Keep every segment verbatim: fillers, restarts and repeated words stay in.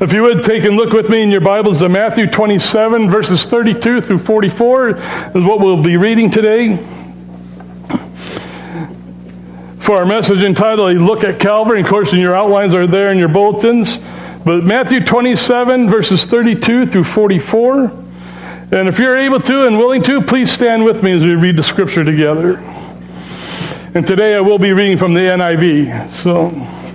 If you would take and look with me in your Bibles to Matthew twenty-seven, verses thirty-two through forty-four is what we'll be reading today. For our message entitled, A Look at Calvary. Of course, in your outlines are there in your bulletins. But Matthew twenty-seven, verses thirty-two through forty-four. And if you're able to and willing to, please stand with me as we read the scripture together. And today I will be reading from the N I V. So,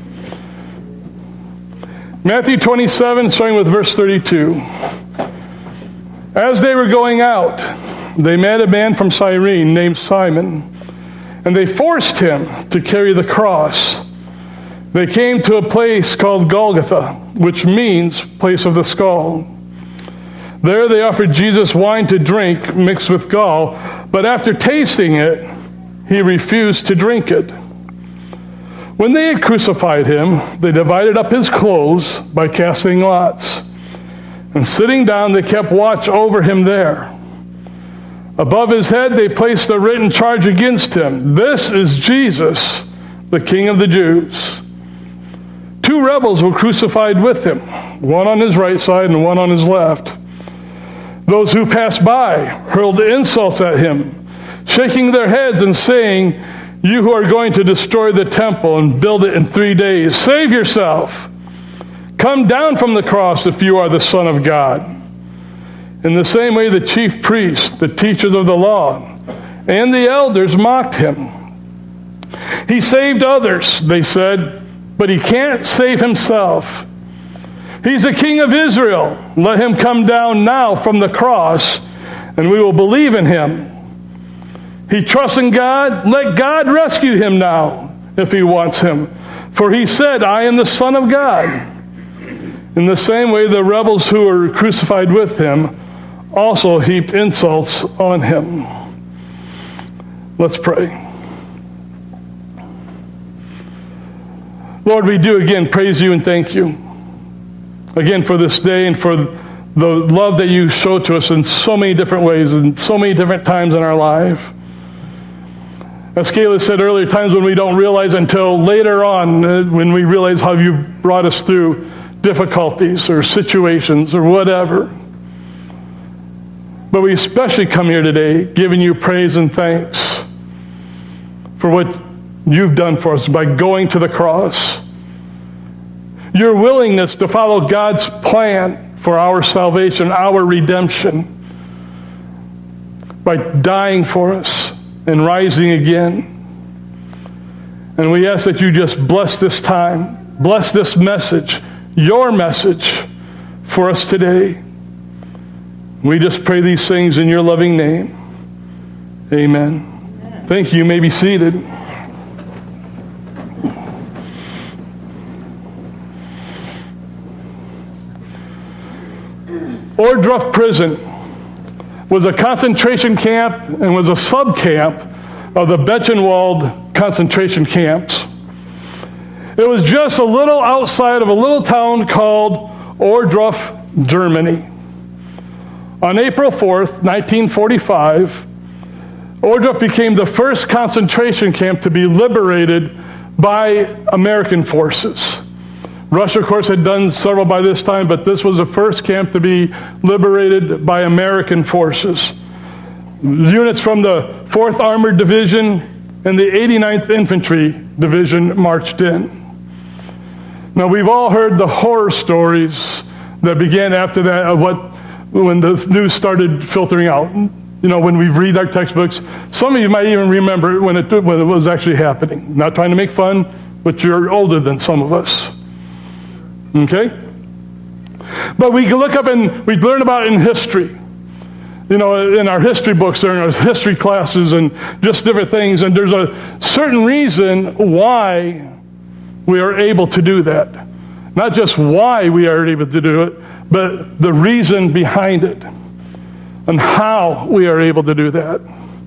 Matthew twenty-seven, starting with verse thirty-two. As they were going out, they met a man from Cyrene named Simon, and they forced him to carry the cross. They came to a place called Golgotha, which means place of the skull. There they offered Jesus wine to drink mixed with gall, but after tasting it, he refused to drink it. When they had crucified him, they divided up his clothes by casting lots. And sitting down, they kept watch over him there. Above his head, they placed a written charge against him. This is Jesus, the King of the Jews. Two rebels were crucified with him, one on his right side and one on his left. Those who passed by hurled insults at him, shaking their heads and saying, "You who are going to destroy the temple and build it in three days, save yourself. Come down from the cross if you are the Son of God." In the same way, the chief priests, the teachers of the law, and the elders mocked him. He saved others, they said, but he can't save himself. He's the King of Israel. Let him come down now from the cross, and we will believe in him. He trusts in God. Let God rescue him now, if he wants him. For he said, "I am the Son of God." In the same way, the rebels who were crucified with him also heaped insults on him. Let's pray. Lord, we do again praise you and thank you. Again for this day and for the love that you show to us in so many different ways and so many different times in our life. As Kayla said earlier, times when we don't realize until later on, uh, when we realize how you brought us through difficulties or situations or whatever. But we especially come here today giving you praise and thanks for what you've done for us by going to the cross. Your willingness to follow God's plan for our salvation, our redemption, by dying for us and rising again. And we ask that you just bless this time, bless this message, your message for us today. We just pray these things in your loving name. Amen. Amen. Thank you. You may be seated. Ohrdruf Prison was a concentration camp and was a sub-camp of the Buchenwald concentration camps. It was just a little outside of a little town called Ohrdruf, Germany. On April fourth, nineteen forty-five, Ohrdruf became the first concentration camp to be liberated by American forces. Russia, of course, had done several by this time, but this was the first camp to be liberated by American forces. Units from the fourth Armored Division and the eighty-ninth Infantry Division marched in. Now, we've all heard the horror stories that began after that of what, when the news started filtering out. You know, when we read our textbooks, some of you might even remember when it, when it was actually happening. Not trying to make fun, but you're older than some of us. Okay? But we can look up and we learn about it in history. You know, in our history books or in our history classes and just different things. And there's a certain reason why we are able to do that. Not just why we are able to do it, but the reason behind it. And how we are able to do that.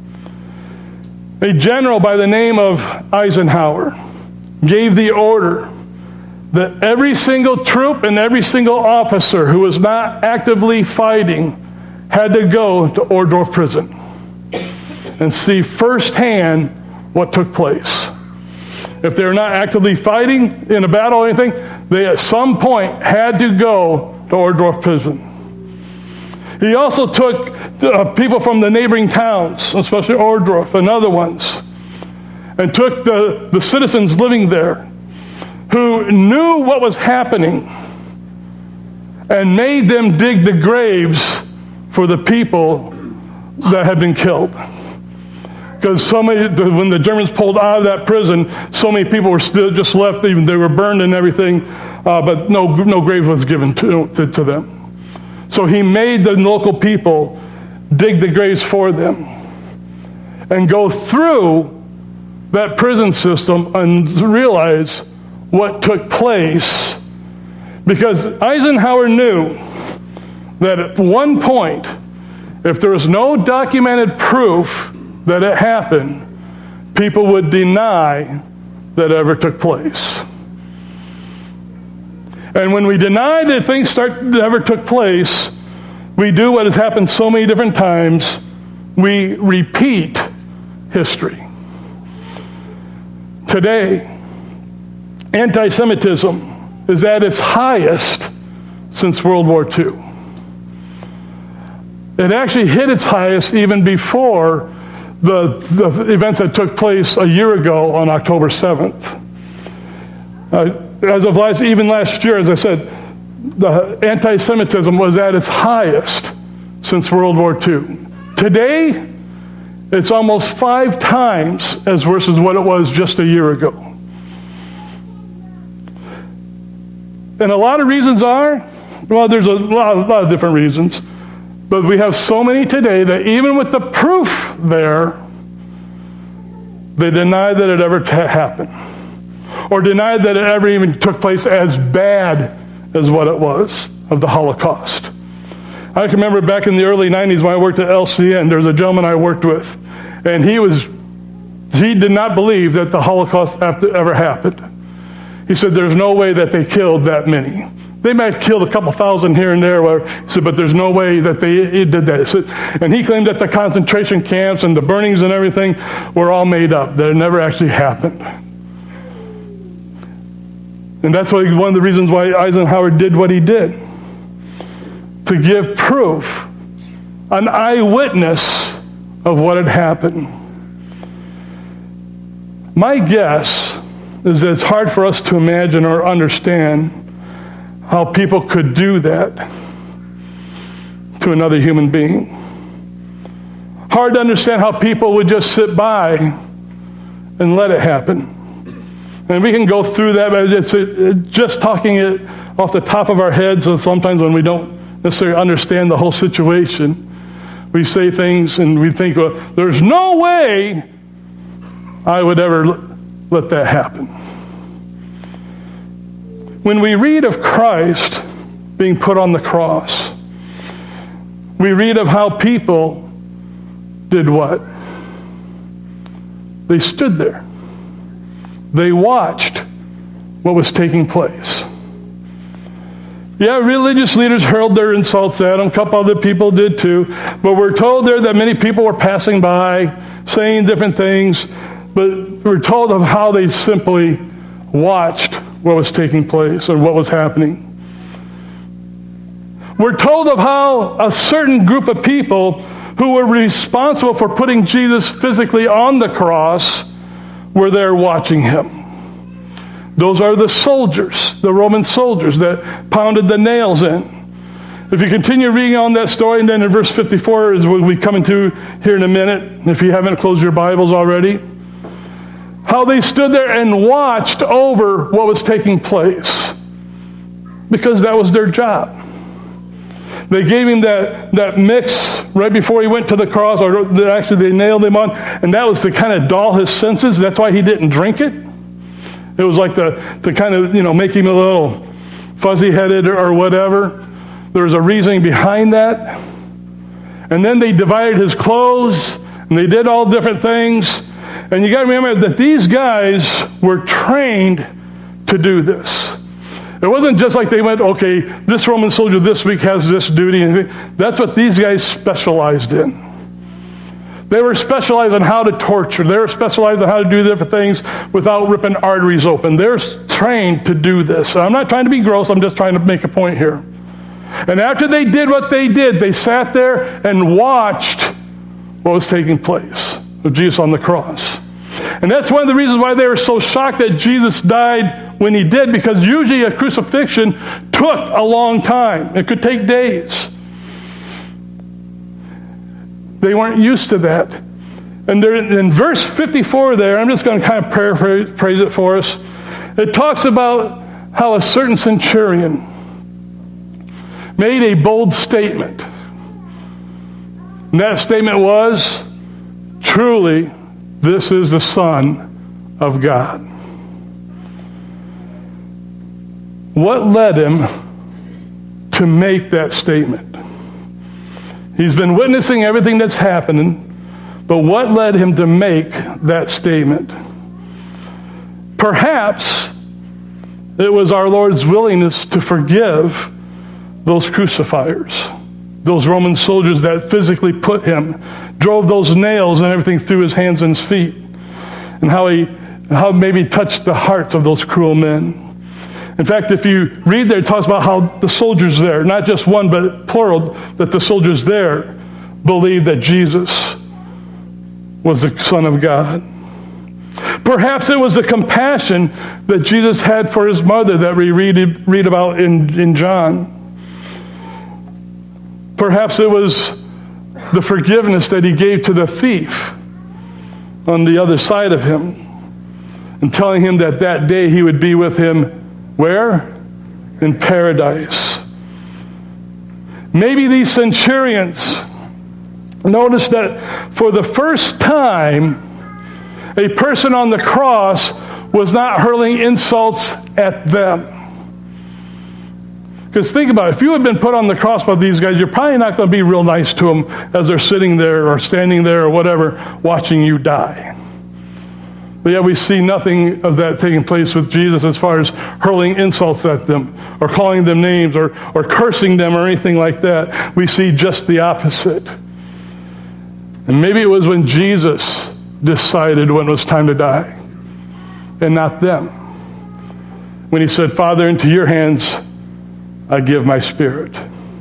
A general by the name of Eisenhower gave the order that every single troop and every single officer who was not actively fighting had to go to Ohrdruf Prison and see firsthand what took place. if they're not actively fighting in a battle or anything, they at some point had to go to Ohrdruf prison. He also took uh, people from the neighboring towns, especially Ohrdruf and other ones, and took the, the citizens living there who knew what was happening and made them dig the graves for the people that had been killed. Because so many, when the Germans pulled out of that prison, so many people were still just left, even they were burned and everything, uh, but no no grave was given to, to, to them. So he made the local people dig the graves for them and go through that prison system and realize what took place. Because Eisenhower knew that at one point, if there was no documented proof that it happened, people would deny that it ever took place. And when we deny that things start ever took place, we do what has happened so many different times. We repeat history. Today, anti-Semitism is at its highest since World War Two. It actually hit its highest even before the, the events that took place a year ago on October seventh. Uh, as of last, even last year, as I said, the anti-Semitism was at its highest since World War Two. Today, it's almost five times as worse as what it was just a year ago. And a lot of reasons are, well, there's a lot, a lot of different reasons, but we have so many today that even with the proof there, they deny that it ever t- happened. Or deny that it ever even took place as bad as what it was of the Holocaust. I can remember back in the early nineties when I worked at L C N, there was a gentleman I worked with, and he was, he did not believe that the Holocaust ever happened. He said there's no way that they killed that many. They might have killed a couple thousand here and there, he said, but there's no way that they did that. Said, and he claimed that the concentration camps and the burnings and everything were all made up, that it never actually happened. And that's why, one of the reasons why Eisenhower did what he did. To give proof, an eyewitness of what had happened. My guess is that it's hard for us to imagine or understand how people could do that to another human being. Hard to understand how people would just sit by and let it happen. And we can go through that, but it's it, just talking it off the top of our heads, so sometimes when we don't necessarily understand the whole situation, we say things and we think, well, there's no way I would ever let that happen. When we read of Christ being put on the cross, we read of how people did what? They stood there. They watched what was taking place. Yeah, religious leaders hurled their insults at him. A couple other people did too. But we're told there that many people were passing by, saying different things. But we're told of how they simply watched what was taking place or what was happening. We're told of how a certain group of people who were responsible for putting Jesus physically on the cross were there watching him. Those are the soldiers, the Roman soldiers that pounded the nails in. If you continue reading on that story, and then in verse fifty-four is what we come into here in a minute, if you haven't closed your Bibles already, how they stood there and watched over what was taking place, because that was their job. They gave him that, that mix right before he went to the cross, or actually they nailed him on, and that was to kind of dull his senses. That's why he didn't drink it. It was like the to kind of, you know, make him a little fuzzy-headed or, or whatever. There was a reasoning behind that. And then they divided his clothes, and they did all different things. And you got to remember that these guys were trained to do this. It wasn't just like they went, okay, this Roman soldier this week has this duty. That's what these guys specialized in. They were specialized on how to torture. They were specialized on how to do different things without ripping arteries open. They're trained to do this. I'm not trying to be gross. I'm just trying to make a point here. And after they did what they did, they sat there and watched what was taking place with Jesus on the cross. And that's one of the reasons why they were so shocked that Jesus died when he did, because usually a crucifixion took a long time. It could take days. They weren't used to that. And there, in verse fifty-four there, I'm just going to kind of paraphrase it for us. It talks about how a certain centurion made a bold statement. And that statement was, truly, this is the Son of God. What led him to make that statement? He's been witnessing everything that's happening, but what led him to make that statement? Perhaps it was our Lord's willingness to forgive those crucifiers, those Roman soldiers that physically put him, drove those nails and everything through his hands and his feet, and how he how maybe touched the hearts of those cruel men. In fact, if you read there, it talks about how the soldiers there, not just one, but plural, that the soldiers there believed that Jesus was the Son of God. Perhaps it was the compassion that Jesus had for his mother that we read, read about in, in John. Perhaps it was the forgiveness that he gave to the thief on the other side of him, and telling him that that day he would be with him where? In paradise. Maybe these centurions noticed that for the first time, a person on the cross was not hurling insults at them. Because think about it, if you had been put on the cross by these guys, you're probably not going to be real nice to them as they're sitting there or standing there or whatever, watching you die. But yet we see nothing of that taking place with Jesus as far as hurling insults at them or calling them names or, or cursing them or anything like that. We see just the opposite. And maybe it was when Jesus decided when it was time to die and not them. When he said, Father, into your hands I give my spirit.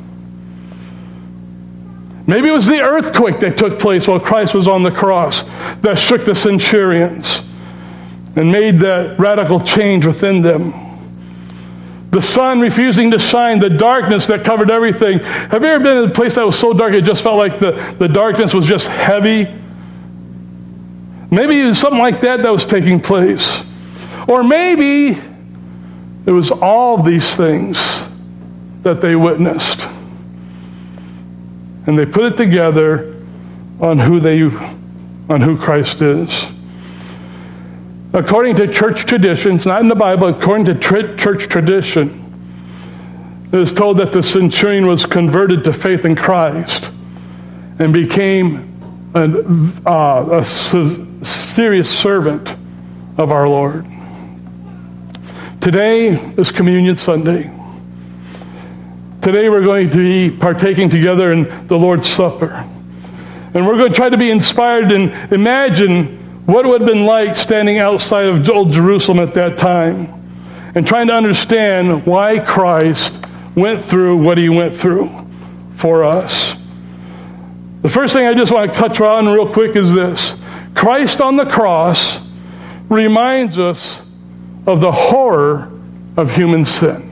Maybe it was the earthquake that took place while Christ was on the cross that shook the centurions and made that radical change within them. The sun refusing to shine, the darkness that covered everything. Have you ever been in a place that was so dark it just felt like the, the darkness was just heavy? Maybe it was something like that that was taking place. Or maybe it was all these things that they witnessed. And they put it together on who they, on who Christ is. According to church traditions, not in the Bible, according to tr- church tradition, it is told that the centurion was converted to faith in Christ and became a, uh, a serious servant of our Lord. Today is Communion Sunday. Today we're going to be partaking together in the Lord's Supper. And we're going to try to be inspired and imagine what it would have been like standing outside of old Jerusalem at that time and trying to understand why Christ went through what he went through for us. The first thing I just want to touch on real quick is this. Christ on the cross reminds us of the horror of human sin.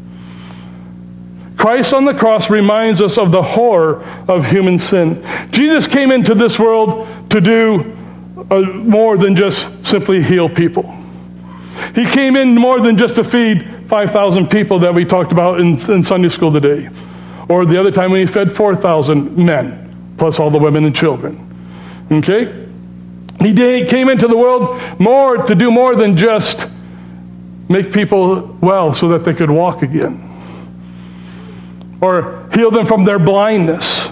Christ on the cross reminds us of the horror of human sin. Jesus came into this world to do uh, more than just simply heal people. He came in more than just to feed five thousand people that we talked about in, in Sunday school today. Or the other time when he fed four thousand men, plus all the women and children. Okay? He did, came into the world more to do more than just make people well so that they could walk again. Or heal them from their blindness.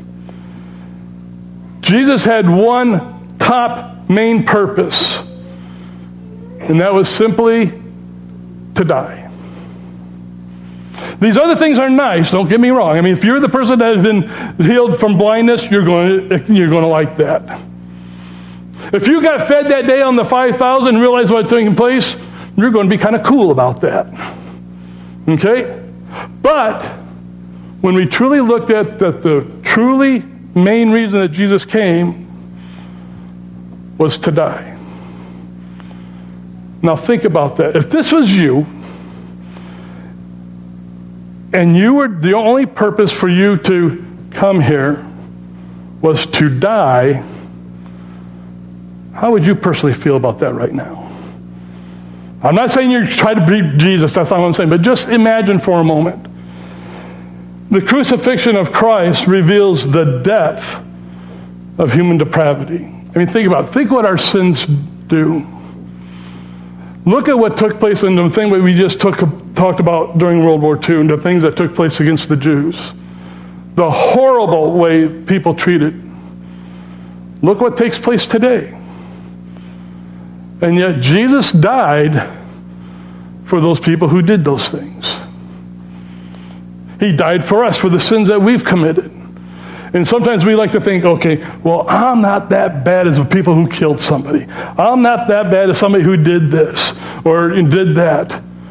Jesus had one top main purpose, and that was simply to die. These other things are nice, don't get me wrong. I mean, if you're the person that has been healed from blindness, you're going to, you're going to like that. If you got fed that day on the five thousand and realized what's taking place, you're going to be kind of cool about that. Okay? But when we truly looked at that, the truly main reason that Jesus came was to die. Now think about that. If this was you, and you were, the only purpose for you to come here was to die, how would you personally feel about that right now? I'm not saying you're trying to beat Jesus, that's not what I'm saying, but just imagine for a moment. The crucifixion of Christ reveals the depth of human depravity. I mean, think about it. Think what our sins do. Look at what took place in the thing that we just took, talked about during World War Two and the things that took place against the Jews. The horrible way people treated. Look what takes place today. And yet Jesus died for those people who did those things. He died for us, for the sins that we've committed. And sometimes we like to think, okay, well, I'm not that bad as the people who killed somebody. I'm not that bad as somebody who did this or did that.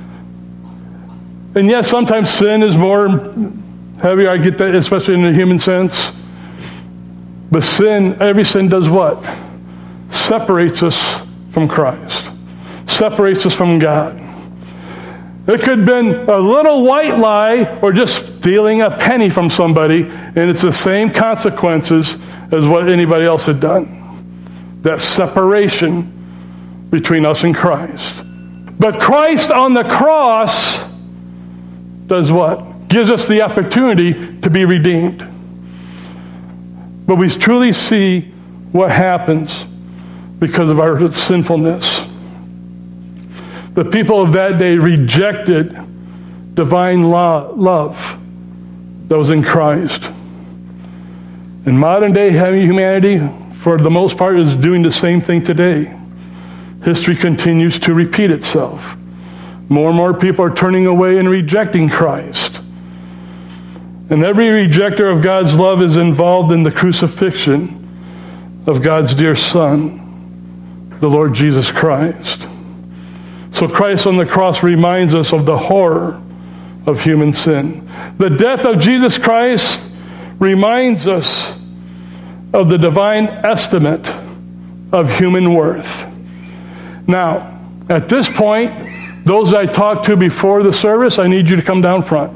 And yes, sometimes sin is more heavier. I get that, especially in the human sense. But sin, every sin does what? Separates us from Christ. Separates us from God. It could have been a little white lie or just stealing a penny from somebody, and it's the same consequences as what anybody else had done. That separation between us and Christ. But Christ on the cross does what? Gives us the opportunity to be redeemed. But we truly see what happens because of our sinfulness. The people of that day rejected divine lo- love that was in Christ. And modern day humanity, for the most part, is doing the same thing today. History continues to repeat itself. More and more people are turning away and rejecting Christ. And every rejecter of God's love is involved in the crucifixion of God's dear Son, the Lord Jesus Christ. So Christ on the cross reminds us of the horror of human sin. The death of Jesus Christ reminds us of the divine estimate of human worth. Now, at this point, those I talked to before the service, I need you to come down front.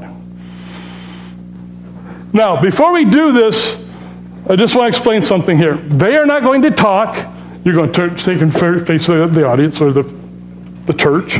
Now, before we do this, I just want to explain something here. They are not going to talk. You're going to take and face the audience or the the church.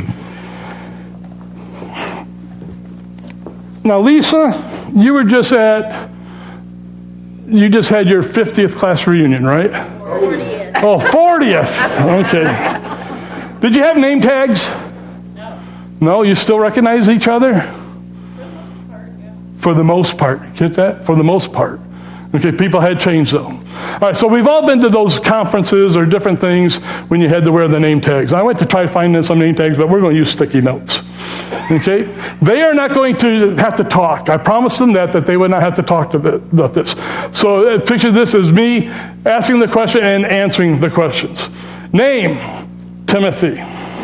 Now, Lisa, you were just at, you just had your fiftieth class reunion, right? fortieth. Oh, fortieth. Okay. Did you have name tags? No. No, you still recognize each other? For the most part. Get that? For the most part. Okay, people had changed though. All right, so we've all been to those conferences or different things when you had to wear the name tags. I went to try to find some name tags, but we're going to use sticky notes. Okay? They are not going to have to talk. I promised them that, that they would not have to talk to the, about this. So uh, picture this as me asking the question and answering the questions. Name, Timothy.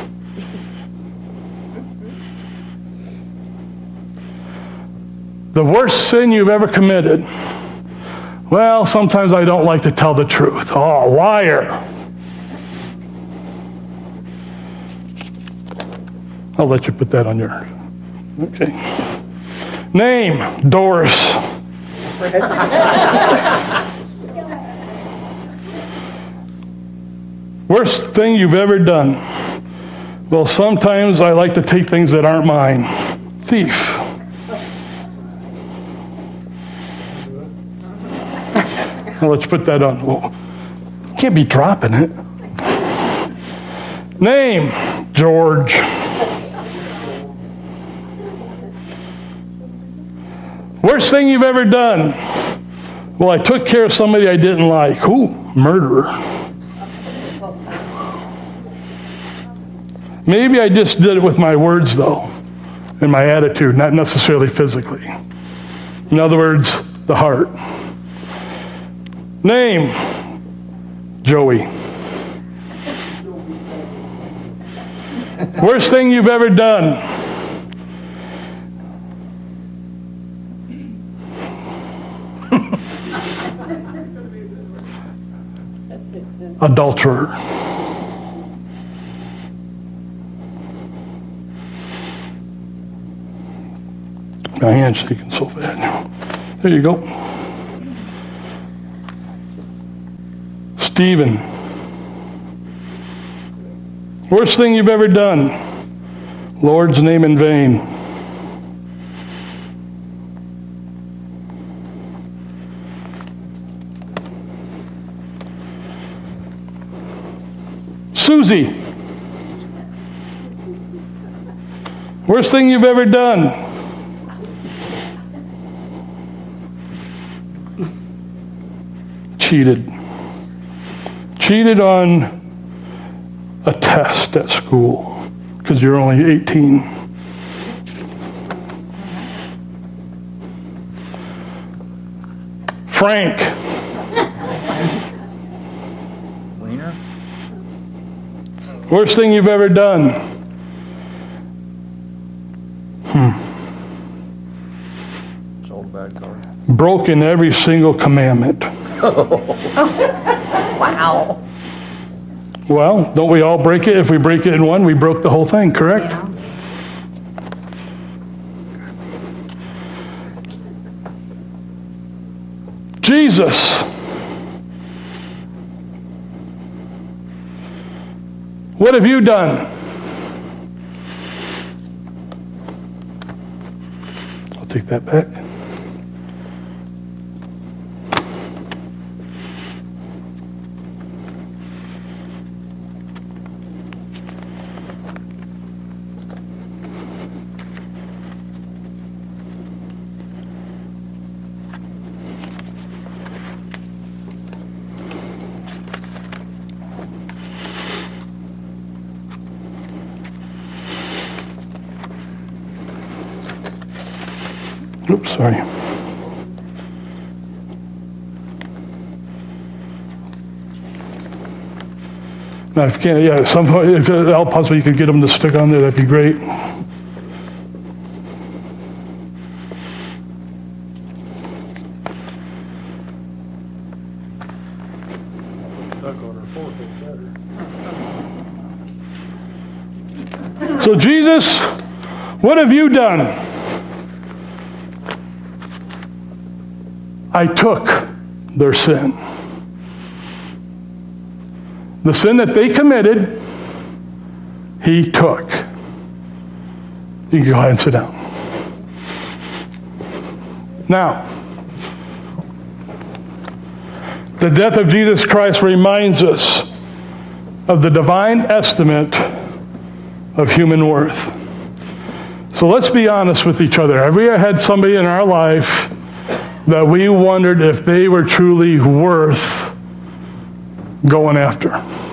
The worst sin you've ever committed. Well, sometimes I don't like to tell the truth. Oh, liar. I'll let you put that on your... Okay. Name, Doris. Worst thing you've ever done. Well, sometimes I like to take things that aren't mine. Thief. I'll let you put that on. Well, you can't be dropping it. Name, George. Worst thing you've ever done. Well, I took care of somebody I didn't like. Ooh, murderer. Maybe I just did it with my words, though. in my attitude, not necessarily physically. In other words, the heart. Name, Joey. Worst thing you've ever done. Adulterer. My hand's shaking so bad. There you go. Stephen. Worst thing you've ever done. Lord's name in vain. Susie. Worst thing you've ever done. Cheated. Cheated on a test at school because you're only eighteen. Frank. Wiener? Worst thing you've ever done. Hmm. Sold a bad car. Broken every single commandment. Wow. Well, don't we all break it? If we break it in one, we broke the whole thing, correct? Yeah. Jesus. What have you done? I'll take that back. Oops, sorry. Now, if you can't, yeah, some, if at all possible you could get them to stick on there, that'd be great. So, Jesus, what have you done? I took their sin. The sin that they committed, he took. You can go ahead and sit down. Now, the death of Jesus Christ reminds us of the divine estimate of human worth. So let's be honest with each other. Have we ever had somebody in our life that we wondered if they were truly worth going after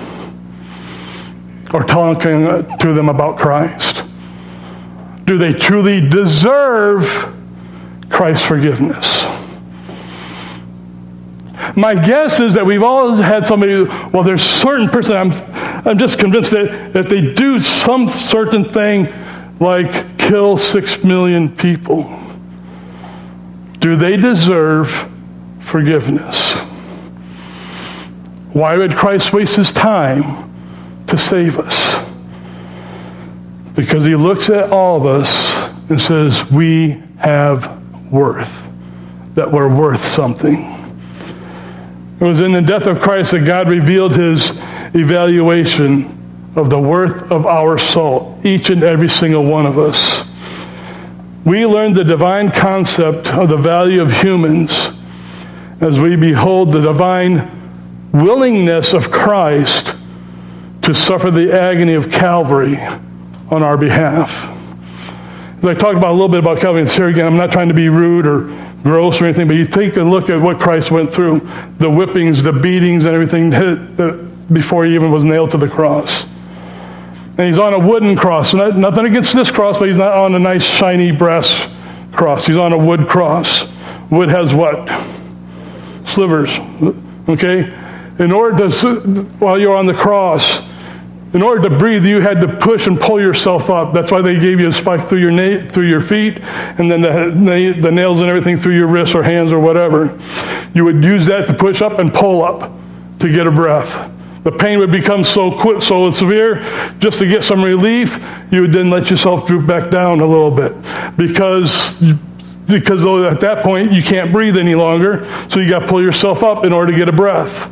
or talking to them about Christ? Do they truly deserve Christ's forgiveness? My guess is that we've always had somebody, well, there's a certain person, I'm, I'm just convinced that if they do some certain thing like kill six million people, do they deserve forgiveness? Why would Christ waste his time to save us? Because he looks at all of us and says, we have worth, that we're worth something. It was in the death of Christ that God revealed his evaluation of the worth of our soul, each and every single one of us. We learned the divine concept of the value of humans as we behold the divine willingness of Christ to suffer the agony of Calvary on our behalf. As I talked about a little bit about Calvary, and here again, I'm not trying to be rude or gross or anything, but you take a look at what Christ went through, the whippings, the beatings, and everything that, that before he even was nailed to the cross. And he's on a wooden cross. Not, nothing against this cross, but he's not on a nice shiny brass cross. He's on a wood cross. Wood has what? Slivers. Okay? In order to, while you're on the cross, in order to breathe, you had to push and pull yourself up. That's why they gave you a spike through your na- through your feet, and then the, na- the nails and everything through your wrists or hands or whatever. You would use that to push up and pull up to get a breath. The pain would become so quick, so severe, just to get some relief, you would then let yourself droop back down a little bit. Because, because at that point, you can't breathe any longer, so you got to pull yourself up in order to get a breath.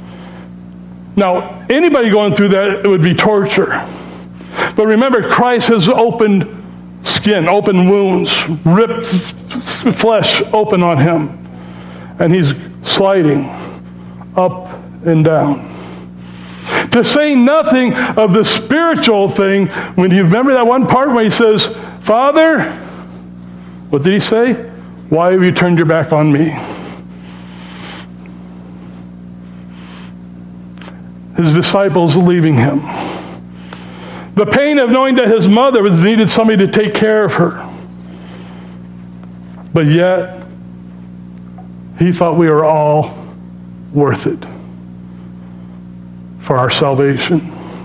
Now, anybody going through that, it would be torture. But remember, Christ has opened skin, open wounds, ripped flesh open on him. And he's sliding up and down. To say nothing of the spiritual thing, when you remember that one part where he says, Father, what did he say? Why have you turned your back on me? His disciples leaving him. The pain of knowing that his mother was needed somebody to take care of her. But yet, he thought we were all worth it for our salvation.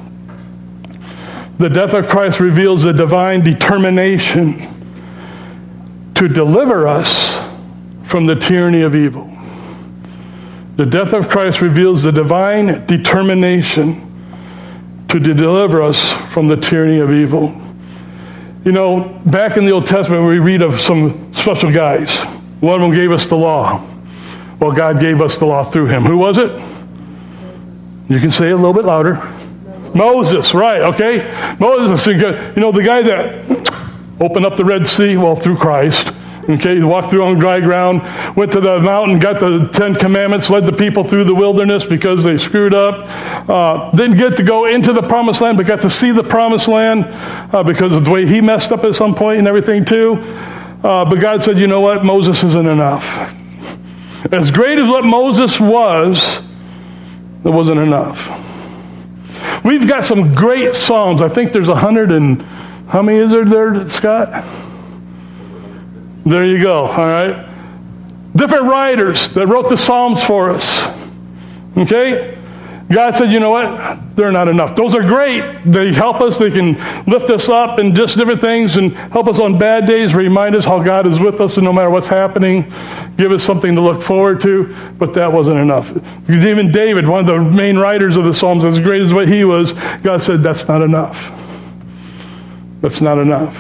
The death of Christ reveals a divine determination to deliver us from the tyranny of evil. The death of Christ reveals the divine determination to deliver us from the tyranny of evil. You know, back in the Old Testament, we read of some special guys. One of them gave us the law. Well, God gave us the law through him. Who was it? You can say it a little bit louder. Moses, right, okay. Moses, you know, the guy that opened up the Red Sea, well, through Christ. Okay, he walked through on dry ground, went to the mountain, got the Ten Commandments, led the people through the wilderness because they screwed up. Uh, didn't get to go into the Promised Land, but got to see the Promised Land uh, because of the way he messed up at some point and everything too. Uh, but God said, you know what, Moses isn't enough. As great as what Moses was, it wasn't enough. We've got some great Psalms. I think there's a hundred and, how many is there there, Scott? There you go, all right? Different writers that wrote the Psalms for us. Okay? God said, you know what? They're not enough. Those are great. They help us. They can lift us up and just different things and help us on bad days, remind us how God is with us and no matter what's happening, give us something to look forward to. But that wasn't enough. Even David, one of the main writers of the Psalms, as great as what he was, God said, that's not enough. That's not enough.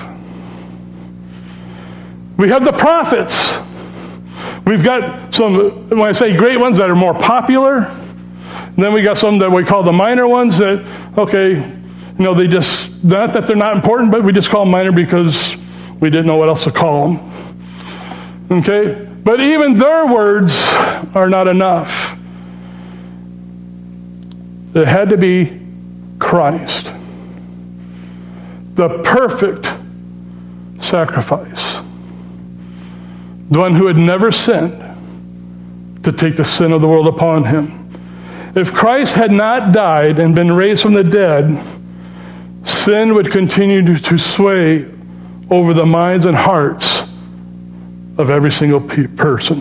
We have the prophets. We've got some, when I say great ones, that are more popular. And then we got some that we call the minor ones that, okay, you know, they just, not that they're not important, but we just call them minor because we didn't know what else to call them. Okay? But even their words are not enough. It had to be Christ. The perfect sacrifice. The one who had never sinned to take the sin of the world upon him. If Christ had not died and been raised from the dead, sin would continue to, to sway over the minds and hearts of every single pe- person.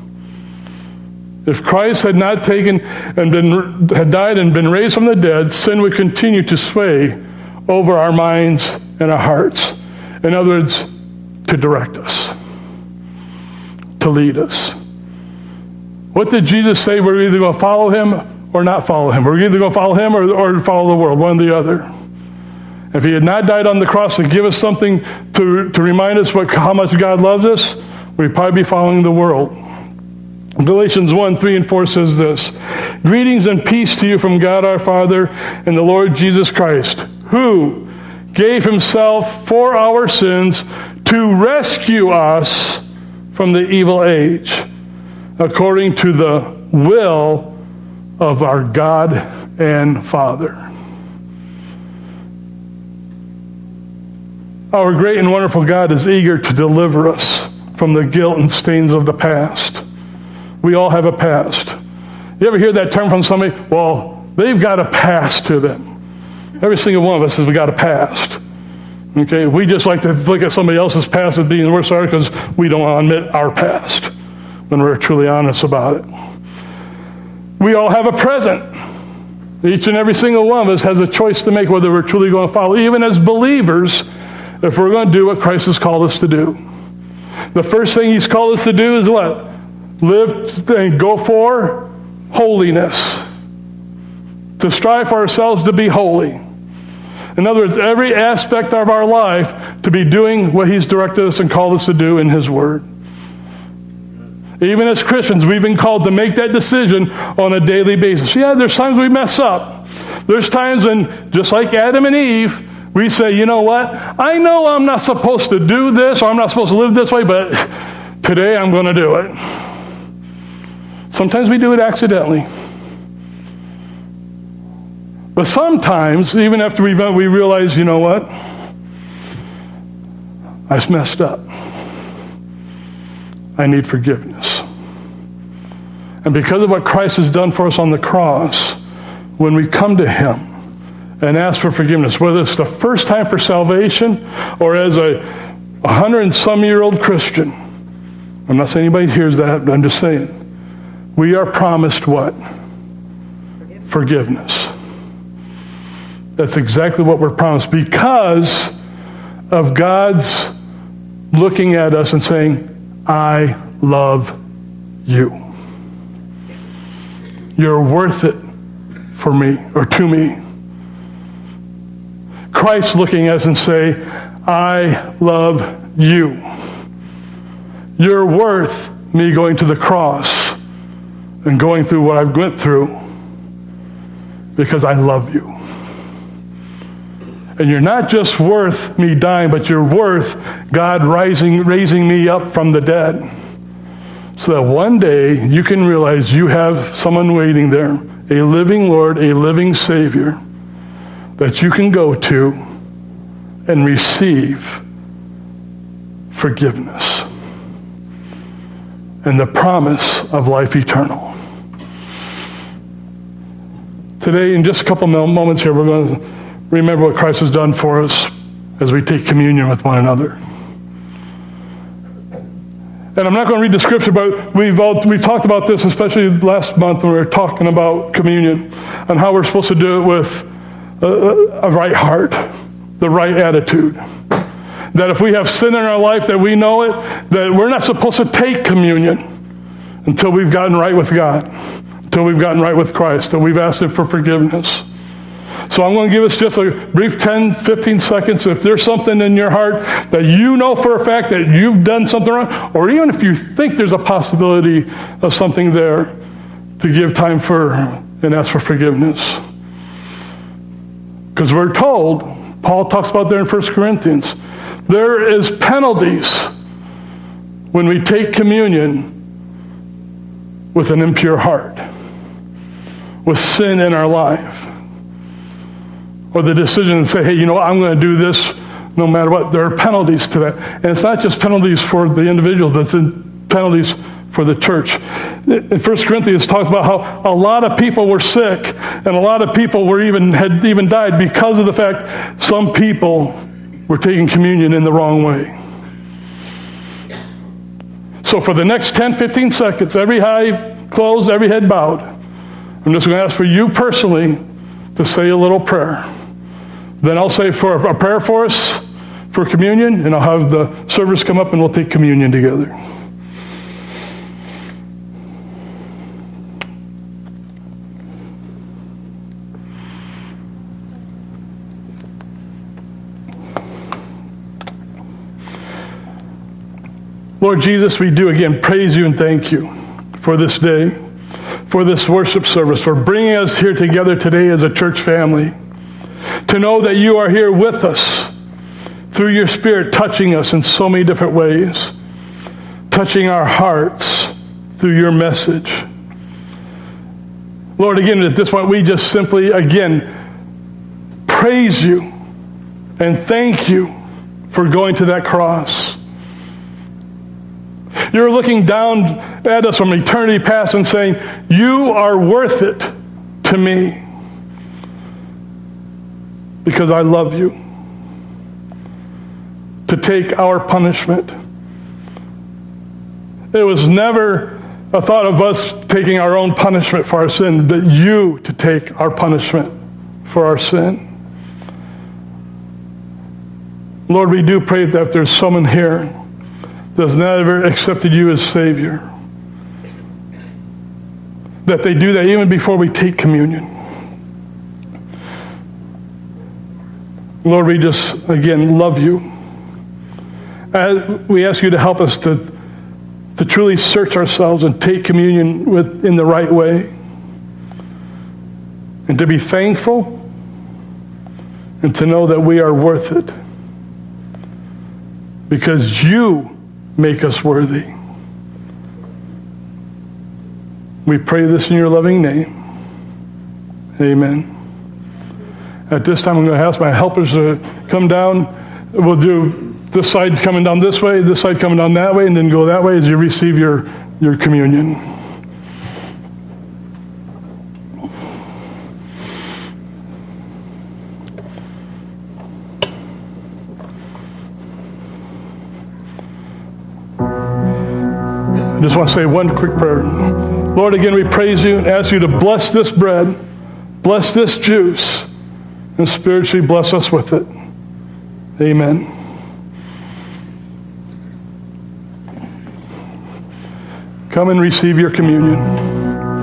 If Christ had not taken and been had died and been raised from the dead, sin would continue to sway over our minds and our hearts. In other words, to direct us, to lead us. What did Jesus say? We're either going to follow him or not follow him. We're either going to follow him or, or follow the world, one or the other. If he had not died on the cross to give us something to, to remind us what, how much God loves us, we'd probably be following the world. Galatians one, three and four says this, greetings and peace to you from God our Father and the Lord Jesus Christ, who gave himself for our sins to rescue us from the evil age, according to the will of our God and Father. Our great and wonderful God is eager to deliver us from the guilt and stains of the past. We all have a past. You ever hear that term from somebody? Well, they've got a past to them. Every single one of us has got a past. Okay, we just like to look at somebody else's past as being the worst part because we don't want to admit our past when we're truly honest about it. We all have a present. Each and every single one of us has a choice to make whether we're truly going to follow, even as believers, if we're going to do what Christ has called us to do. The first thing he's called us to do is what? Live and go for holiness. To strive for ourselves to be holy. In other words, every aspect of our life to be doing what he's directed us and called us to do in his word. Even as Christians, we've been called to make that decision on a daily basis. Yeah, there's times we mess up. There's times when, just like Adam and Eve, we say, you know what? I know I'm not supposed to do this or I'm not supposed to live this way, but today I'm going to do it. Sometimes we do it accidentally. But sometimes, even after we've done, we realize, you know what? I messed up. I need forgiveness. And because of what Christ has done for us on the cross, when we come to him and ask for forgiveness, whether it's the first time for salvation or as a hundred and some year old Christian, I'm not saying anybody hears that, but I'm just saying, we are promised what? Forgiveness. Forgiveness. That's exactly what we're promised because of God's looking at us and saying, I love you. You're worth it for me or to me. Christ looking at us and say, I love you. You're worth me going to the cross and going through what I've went through because I love you. And you're not just worth me dying, but you're worth God rising, raising me up from the dead. So that one day you can realize you have someone waiting there, a living Lord, a living Savior, that you can go to and receive forgiveness and the promise of life eternal. Today, in just a couple moments here, we're going to remember what Christ has done for us as we take communion with one another. And I'm not going to read the scripture, but we've all, we've talked about this, especially last month when we were talking about communion and how we're supposed to do it with a, a right heart, the right attitude. That if we have sin in our life, that we know it, that we're not supposed to take communion until we've gotten right with God, until we've gotten right with Christ, until we've asked him for forgiveness. So I'm going to give us just a brief ten, fifteen seconds. If there's something in your heart that you know for a fact that you've done something wrong, or even if you think there's a possibility of something there, to give time for and ask for forgiveness. Because we're told, Paul talks about there in First Corinthians, there is penalties when we take communion with an impure heart, with sin in our life. Or the decision to say, hey, you know what, I'm going to do this no matter what. There are penalties to that. And it's not just penalties for the individual, but it's penalties for the church. In First Corinthians, it talks about how a lot of people were sick and a lot of people were even had even died because of the fact some people were taking communion in the wrong way. So for the next ten, fifteen seconds, every eye closed, every head bowed, I'm just going to ask for you personally to say a little prayer. Then I'll say for a prayer for us for communion, and I'll have the servers come up and we'll take communion together. Lord Jesus, we do again praise you and thank you for this day, for this worship service, for bringing us here together today as a church family. To know that you are here with us through your Spirit, touching us in so many different ways, touching our hearts through your message. Lord, again, at this point, we just simply, again, praise you and thank you for going to that cross. You're looking down at us from eternity past and saying, you are worth it to me. because I love you, to take our punishment. It was never a thought of us taking our own punishment for our sin, but you to take our punishment for our sin. Lord, we do pray that if there's someone here that has never accepted you as Savior, that they do that even before we take communion. Lord, we just, again, love you. And we ask you to help us to, to truly search ourselves and take communion with, in the right way. And to be thankful and to know that we are worth it. Because you make us worthy. We pray this in your loving name. Amen. At this time, I'm going to ask my helpers to come down. We'll do this side coming down this way, this side coming down that way, and then go that way as you receive your, your communion. I just want to say one quick prayer. Lord, again, we praise you and ask you to bless this bread, bless this juice, and spiritually bless us with it. Amen. Come and receive your communion.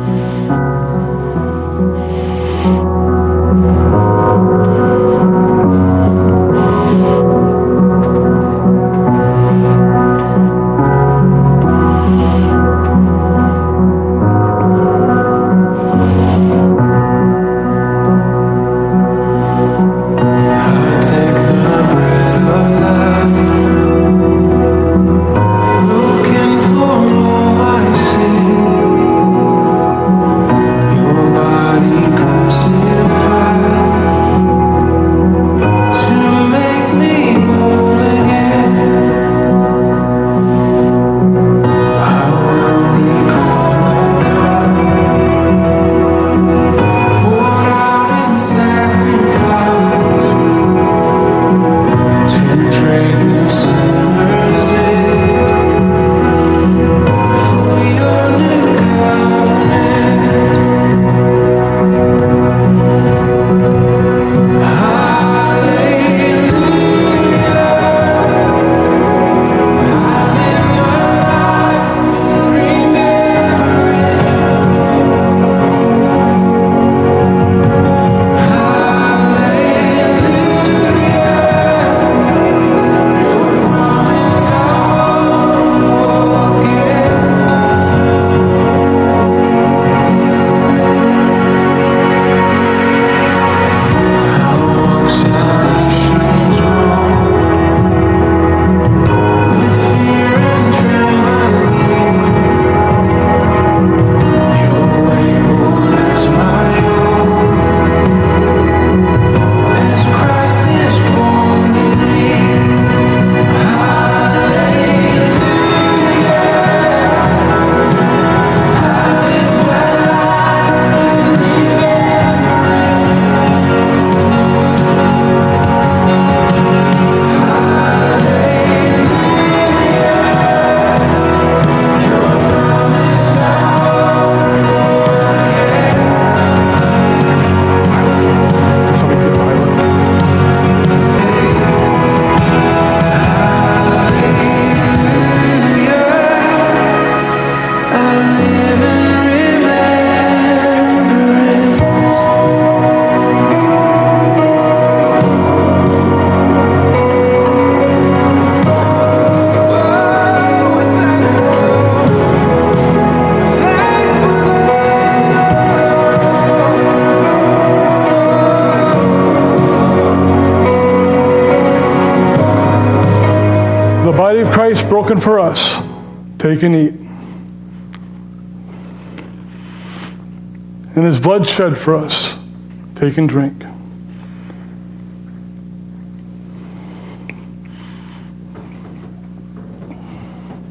Broken for us. Take and eat. And his blood shed for us. Take and drink.